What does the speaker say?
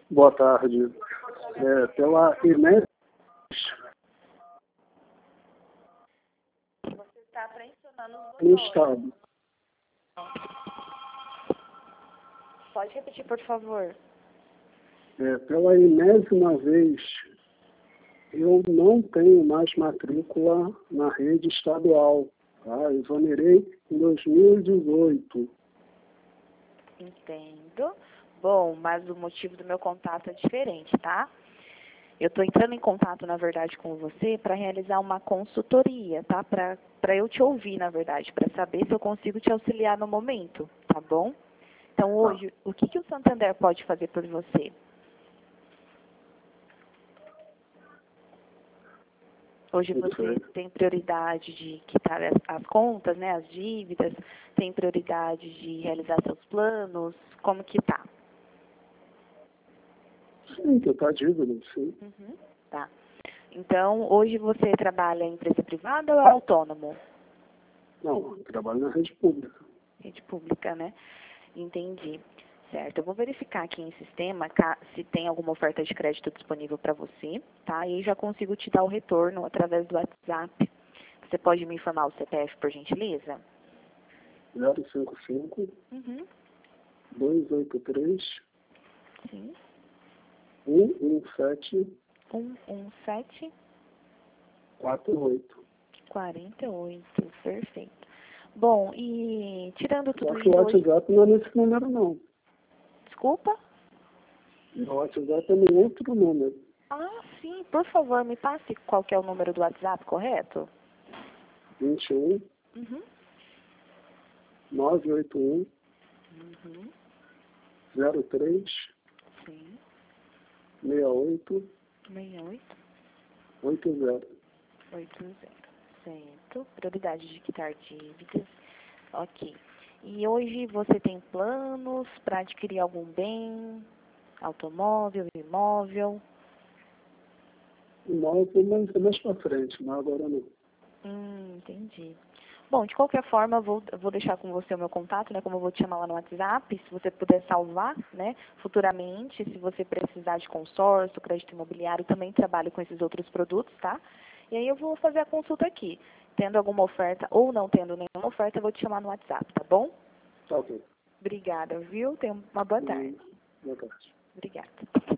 Boa tarde. Pela Inés. Você está pressionando os No botões. estado. Pode repetir, por favor. Pela enésima vez, eu não tenho mais matrícula na rede estadual. Tá? Exonerei em 2018. Entendo. Bom, mas o motivo do meu contato é diferente, tá? Eu estou entrando em contato, na verdade, com você para realizar uma consultoria, tá? Para eu te ouvir, na verdade, para saber se eu consigo te auxiliar no momento, tá bom? Então, hoje, o que o Santander pode fazer por você? Hoje você tem prioridade de quitar as contas, né, as dívidas, tem prioridade de realizar seus planos, como que tá? Sim, que está dívida, sim. Tá. Então, hoje você trabalha em empresa privada ou é autônomo? Não, eu trabalho na rede pública. Rede pública, né? Entendi. Certo. Eu vou verificar aqui em sistema se tem alguma oferta de crédito disponível para você, tá? E aí já consigo te dar o retorno através do WhatsApp. Você pode me informar o CPF, por gentileza? 055 283 Sim. 117 117 48. 48. Perfeito. Bom, e tirando Só tudo que o isso hoje... WhatsApp não é nesse número, não. Desculpa? O WhatsApp é no outro número. Ah, sim. Por favor, me passe qual que é o número do WhatsApp, correto? 21 Uhum. 981 Uhum. 03 Sim. 68 68. 80. 80. Certo. Prioridade de quitar dívidas. Ok. E hoje você tem planos para adquirir algum bem? Automóvel, imóvel? Imóvel, mas é mais para frente, mas agora não. Entendi. Bom, de qualquer forma, eu vou deixar com você o meu contato, né? Como eu vou te chamar lá no WhatsApp, se você puder salvar, né? Futuramente, se você precisar de consórcio, crédito imobiliário, também trabalho com esses outros produtos, tá? E aí eu vou fazer a consulta aqui. Tendo alguma oferta ou não tendo nenhuma oferta, eu vou te chamar no WhatsApp, tá bom? Tá ok. Obrigada, viu? Tenha uma boa tarde. Boa tarde. Obrigada.